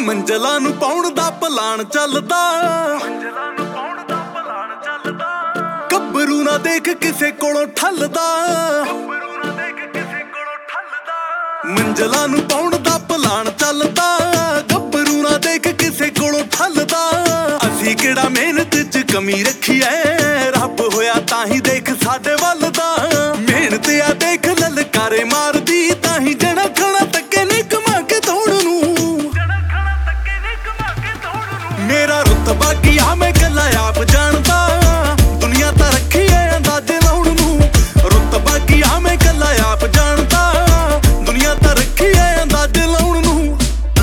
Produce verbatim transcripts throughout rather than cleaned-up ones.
ਮੰਜ਼ਲਾਂ ਨੂੰ ਪਾਉਣ ਦਾ ਪਲਾਨ ਚੱਲਦਾ, ਗੱਭਰੂ ਨਾ ਦੇਖ ਕਿਸੇ ਕੋਲੋਂ ਠੱਲਦਾ। ਮੰਜ਼ਲਾਂ ਨੂੰ ਪਾਉਣ ਦਾ ਪਲਾਨ ਚੱਲਦਾ, ਗੱਭਰੂ ਨਾ ਦੇਖ ਕਿਸੇ ਕੋਲੋਂ ਠੱਲਦਾ। ਅਸੀਂ ਕਿਹੜਾ ਮਿਹਨਤ 'ਚ ਕਮੀ ਰੱਖੀ ਐ, ਰੱਬ ਹੋਇਆ ਤਾਂ ਹੀ ਦੇਖ ਸਾਡੇ ਵੱਲ ਦਾ। ਮਿਹਨਤ ਆ ਦੇਖ ਲਲਕਾਰੇ ਮਾਰਦੀ, ਤਾਂ ਹੀ ਜਣਾ ਖਣਾ ਤੱਕੇ ਨਹੀਂ ਕਮਾ ਕੇ ਤੋੜ ਨੂੰ। ਮੇਰਾ ਰੁਤਬਾ ਕੀ ਆ ਮੈਂ ਕੱਲਾ ਆਪ ਜਾਣਦਾ, ਦੁਨੀਆ ਤਾਂ ਰੱਖੀ ਐ ਅੰਦਾਜ਼ੇ ਲਾਉਣ ਨੂੰ। ਰੁਤਬਾ ਕੀ ਆ ਮੈਂ ਕੱਲਾ ਆਪ ਜਾਣਦਾ, ਦੁਨੀਆ ਤਾਂ ਰੱਖੀ ਐ ਅੰਦਾਜ਼ੇ ਲਾਉਣ ਨੂੰ।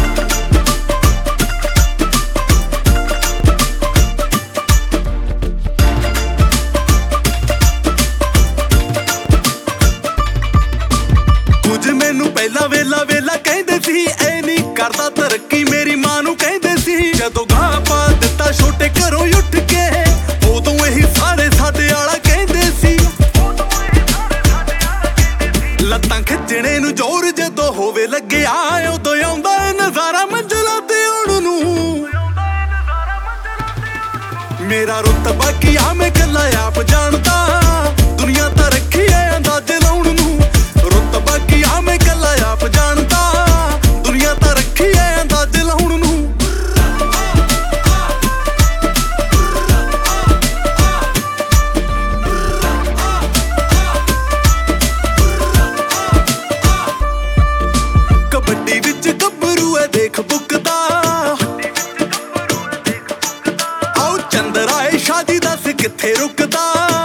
ਕੁਝ ਮੈਨੂੰ ਪਹਿਲਾਂ ਵੇਲਾ ਵੇਲਾ ਕਹਿੰਦੇ ਸੀ, ਐ ਨਹੀਂ ਕਰਦਾ ਤਰੱਕੀ ਮੇਰੀ ਮਾਂ ਨੂੰ ਕਹਿੰਦੇ ਸੀ। ਜਦੋਂ ਗਾਹ ਪਾ ਦਿੱਤਾ ਛੋਟੇ ਘਰੋਂ ਉੱਠ ਕੇ, ਉਦੋਂ ਇਹੀ ਸਾਰੇ ਸਾਡੇ ਆਲਾ ਕਹਿੰਦੇ ਸੀ। ਲੱਤਾਂ ਖਿੱਚਣੇ ਨੂੰ ਜ਼ੋਰ ਜਦੋਂ ਹੋਵੇ ਲੱਗਿਆ, ਉਦੋਂ ਆਉਂਦਾ ਏ ਨਜ਼ਾਰਾ ਮੰਜ਼ਲਾਂ ਤੇ ਆਉਣ ਨੂੰ। ਮੇਰਾ ਰੁਤਬਾ ਕੀ ਆ ਮੈਂ ਕੱਲਾ ਆਪ ਜਾਣਦਾ, ਦੁਨੀਆ ਤਾਂ ਰੱਖੀ ਐ ਅੰਦਾਜ਼ੇ ਲਾਉਣ ਨੂੰ। ਰੁਤਬਾ ਕੀ ਆ ਮੈਂ ਕੱਲਾ ਆਪ ਜਾਣਦਾ, ਦੁਨੀਆ ਤਾਂ ਰੱਖੀ ਐ ਅੰਦਾਜ਼ੇ ਲਾਉਣ ਨੂੰ। ਕਬੱਡੀ ਵਿੱਚ ਗੱਭਰੂ ਐ ਦੇਖ ਬੁੱਕਦਾ, ਆਓ ਚੰਦਰਾਏ ਸ਼ਾਦੀ ਦੱਸ ਕਿੱਥੇ ਰੁਕਦਾ।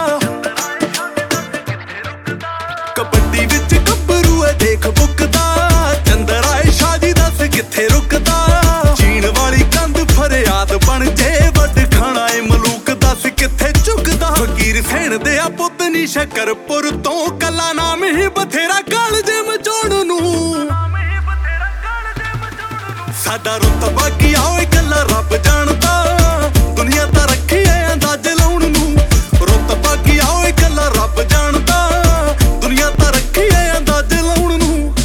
ਕਬੱਡੀ ਵਿੱਚ ਗੱਭਰੂ ਐ ਦੇਖ ਬੁੱਕਦਾ, ਚੰਦਰਾਏ ਸ਼ਾਦੀ ਦੱਸ ਕਿੱਥੇ ਰੁਕਦਾ। ਚੀਨ ਵਾਲੀ ਕੰਧ ਫਰਿਆਦ ਬਣ ਜੇ, ਵੱਡ ਖਾਣਾ ਏ ਮਲੂਕ ਦੱਸ ਕਿੱਥੇ ਝੁਕਦਾ। ਫਕੀਰ ਸੈਣ ਦੇ ਆ ਪੁੱਤ ਨੀ ਸ਼ਕਰਪੁਰ ਤੋਂ, ਕੱਲਾ ਨਾਮ ਹੀ ਬਥੇਰਾ ਕਾਲਜੇ ਮਚਾਉਣ ਨੂੰ। ਸਾਡਾ ਰੁਤਬਾ ਕੀ ਆ ਓਏ ਕੱਲਾ ਰੱਬ ਜਾਣਦਾ, ਦੁਨੀਆ ਤਾਂ ਰੱਖੀ ਐ ਅੰਦਾਜ਼ੇ ਲਾਉਣ ਨੂੰ। ਰੁਤਬਾ ਕੀ ਆ ਓਏ ਕੱਲਾ ਰੱਬ ਜਾਣਦਾ, ਦੁਨੀਆ ਤਾਂ ਰੱਖੀ ਐ ਅੰਦਾਜ਼ੇ ਲਾਉਣ ਨੂੰ।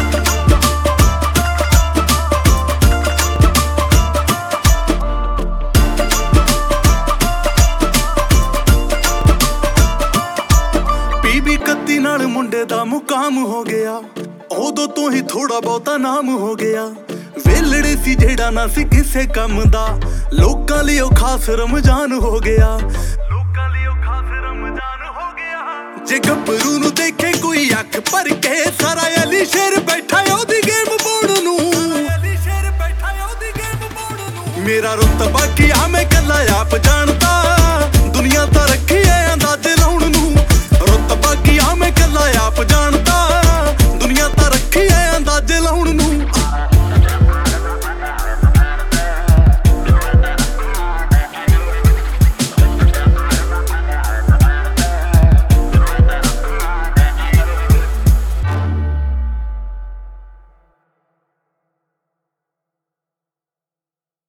ਬੀਬੀ ਕੱਤੀ ਨਾਲ ਮੁੰਡੇ ਦਾ ਮੁਕਾਮ ਹੋ ਗਿਆ, ਉਦੋਂ ਤੋਂ ਹੀ ਥੋੜਾ ਬਹੁਤਾ ਨਾਮ ਹੋ ਗਿਆ। ਵੇਲੜੇ ਸੀ ਜਿਹੜਾ ਨਾ ਸੀ ਕਿਸੇ ਕੰਮ ਦਾ, ਲੋਕਾਂ ਲਈ ਉਹ ਖਾਸ ਰਮਜ਼ਾਨ ਹੋ ਗਿਆ। ਲੋਕਾਂ ਲਈ ਉਹ ਖਾਸ ਰਮਜ਼ਾਨ ਹੋ ਗਿਆ। ਜੇ ਗੱਭਰੂ ਨੂੰ ਦੇਖੇ ਕੋਈ ਅੱਖ ਭਰ ਕੇ, ਸਾਰਾ ਅਲੀ ਸ਼ੇਰ ਬੈਠਾ ਉਹਦੀ ਗੇਮ ਪਾਉਣ ਨੂੰ। ਮੇਰਾ ਰੁਤਬਾ ਕੀ ਆ ਮੈਂ ਕੱਲਾ ਆਪ ਜਾਣਦਾ, ਦੁਨੀਆ ਤਾਂ ਰੱਖੀ ਐ ਅੰਦਾਜ਼ੇ ਲਾਉਣ ਨੂੰ। ਰੁਤਬਾ ਕੀ ਆ ਮੈਂ ਕੱਲਾ ਆਪ ਜਾਣਦਾ,